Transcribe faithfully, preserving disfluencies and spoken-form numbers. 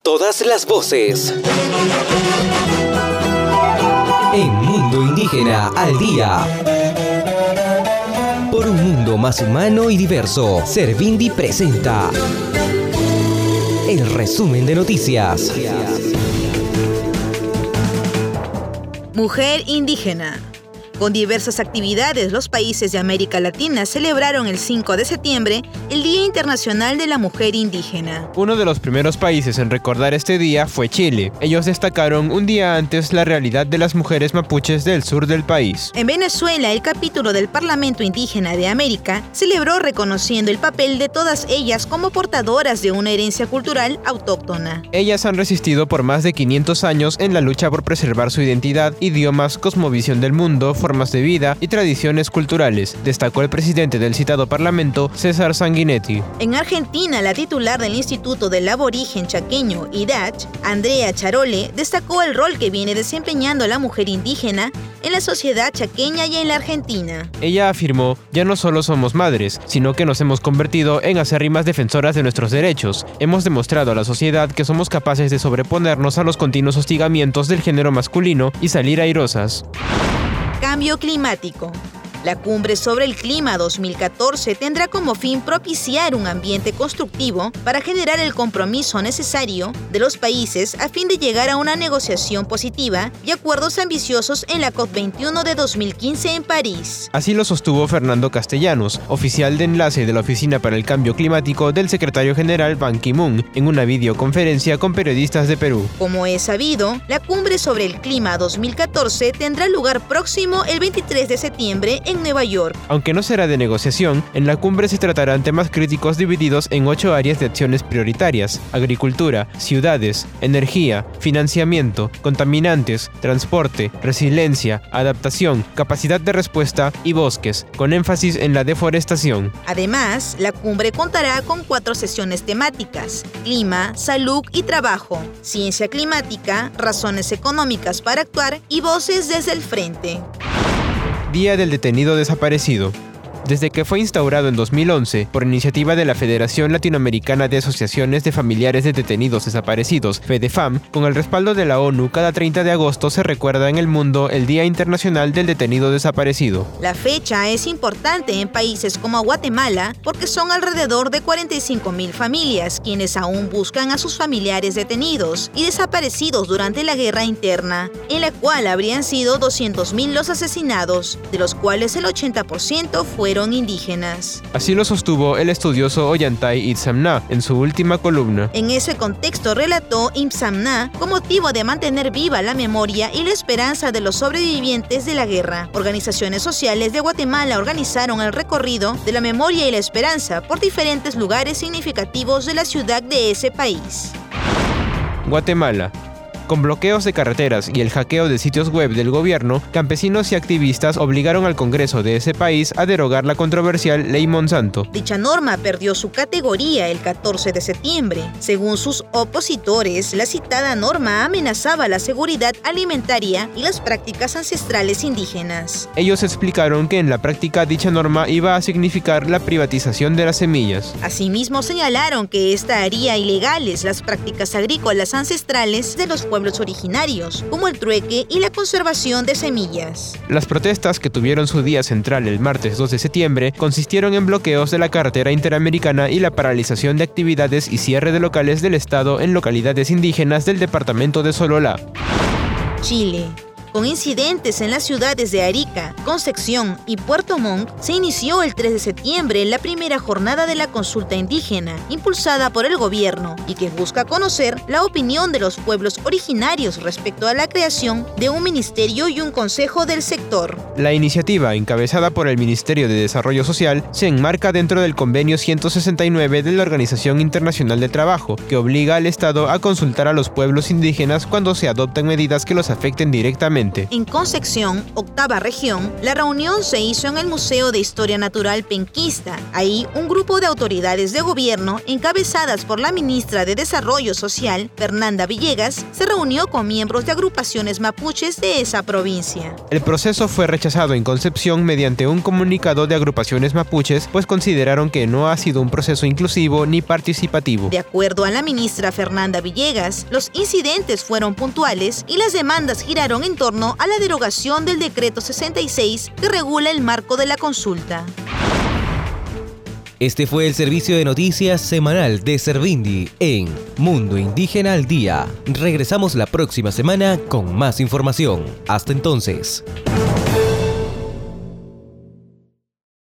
todas las voces. En Mundo Indígena al Día. Por un mundo más humano y diverso, Servindi presenta el resumen de noticias. Mujer indígena. Con diversas actividades, los países de América Latina celebraron el cinco de septiembre el Día Internacional de la Mujer Indígena. Uno de los primeros países en recordar este día fue Chile. Ellos destacaron un día antes la realidad de las mujeres mapuches del sur del país. En Venezuela, el capítulo del Parlamento Indígena de América celebró reconociendo el papel de todas ellas como portadoras de una herencia cultural autóctona. Ellas han resistido por más de quinientos años en la lucha por preservar su identidad, idiomas, cosmovisión del mundo, formas de vida y tradiciones culturales, destacó el presidente del citado parlamento, César Sanguinetti. En Argentina, la titular del Instituto del Aborigen Chaqueño, I D A C H, Andrea Charole, destacó el rol que viene desempeñando la mujer indígena en la sociedad chaqueña y en la Argentina. Ella afirmó, ya no solo somos madres, sino que nos hemos convertido en acérrimas defensoras de nuestros derechos. Hemos demostrado a la sociedad que somos capaces de sobreponernos a los continuos hostigamientos del género masculino y salir airosas. Cambio climático. La Cumbre sobre el Clima dos mil catorce tendrá como fin propiciar un ambiente constructivo para generar el compromiso necesario de los países a fin de llegar a una negociación positiva y acuerdos ambiciosos en la COP veintiuno de dos mil quince en París. Así lo sostuvo Fernando Castellanos, oficial de enlace de la Oficina para el Cambio Climático del secretario general Ban Ki-moon, en una videoconferencia con periodistas de Perú. Como es sabido, la Cumbre sobre el Clima dos mil catorce tendrá lugar próximo el veintitrés de septiembre en Nueva York. Aunque no será de negociación, en la cumbre se tratarán temas críticos divididos en ocho áreas de acciones prioritarias: agricultura, ciudades, energía, financiamiento, contaminantes, transporte, resiliencia, adaptación, capacidad de respuesta y bosques, con énfasis en la deforestación. Además, la cumbre contará con cuatro sesiones temáticas: clima, salud y trabajo, ciencia climática, razones económicas para actuar y voces desde el frente. Día del detenido desaparecido. Desde que fue instaurado en dos mil once por iniciativa de la Federación Latinoamericana de Asociaciones de Familiares de Detenidos Desaparecidos, FEDEFAM, con el respaldo de la ONU, cada treinta de agosto se recuerda en el mundo el Día Internacional del Detenido Desaparecido. La fecha es importante en países como Guatemala porque son alrededor de cuarenta y cinco mil familias quienes aún buscan a sus familiares detenidos y desaparecidos durante la guerra interna, en la cual habrían sido doscientos mil los asesinados, de los cuales el ochenta por ciento fueron indígenas. Así lo sostuvo el estudioso Ollantay Itzamná en su última columna. En ese contexto relató Itzamná con motivo de mantener viva la memoria y la esperanza de los sobrevivientes de la guerra. Organizaciones sociales de Guatemala organizaron el recorrido de la memoria y la esperanza por diferentes lugares significativos de la ciudad de ese país. Guatemala. Con bloqueos de carreteras y el hackeo de sitios web del gobierno, campesinos y activistas obligaron al Congreso de ese país a derogar la controversial Ley Monsanto. Dicha norma perdió su categoría el catorce de septiembre. Según sus opositores, la citada norma amenazaba la seguridad alimentaria y las prácticas ancestrales indígenas. Ellos explicaron que en la práctica dicha norma iba a significar la privatización de las semillas. Asimismo, señalaron que esta haría ilegales las prácticas agrícolas ancestrales de los pueblos originarios, como el trueque y la conservación de semillas. Las protestas, que tuvieron su día central el martes dos de septiembre, consistieron en bloqueos de la carretera interamericana y la paralización de actividades y cierre de locales del Estado en localidades indígenas del departamento de Sololá. Chile. Con incidentes en las ciudades de Arica, Concepción y Puerto Montt, se inició el tres de septiembre la primera jornada de la consulta indígena, impulsada por el gobierno, y que busca conocer la opinión de los pueblos originarios respecto a la creación de un ministerio y un consejo del sector. La iniciativa, encabezada por el Ministerio de Desarrollo Social, se enmarca dentro del Convenio ciento sesenta y nueve de la Organización Internacional del Trabajo, que obliga al Estado a consultar a los pueblos indígenas cuando se adopten medidas que los afecten directamente. En Concepción, octava región, la reunión se hizo en el Museo de Historia Natural Penquista. Ahí, un grupo de autoridades de gobierno, encabezadas por la ministra de Desarrollo Social, Fernanda Villegas, se reunió con miembros de agrupaciones mapuches de esa provincia. El proceso fue rechazado rechazado en Concepción mediante un comunicado de agrupaciones mapuches, pues consideraron que no ha sido un proceso inclusivo ni participativo. De acuerdo a la ministra Fernanda Villegas, los incidentes fueron puntuales y las demandas giraron en torno a la derogación del decreto sesenta y seis que regula el marco de la consulta. Este fue el servicio de noticias semanal de Servindi en Mundo Indígena al Día. Regresamos la próxima semana con más información. Hasta entonces.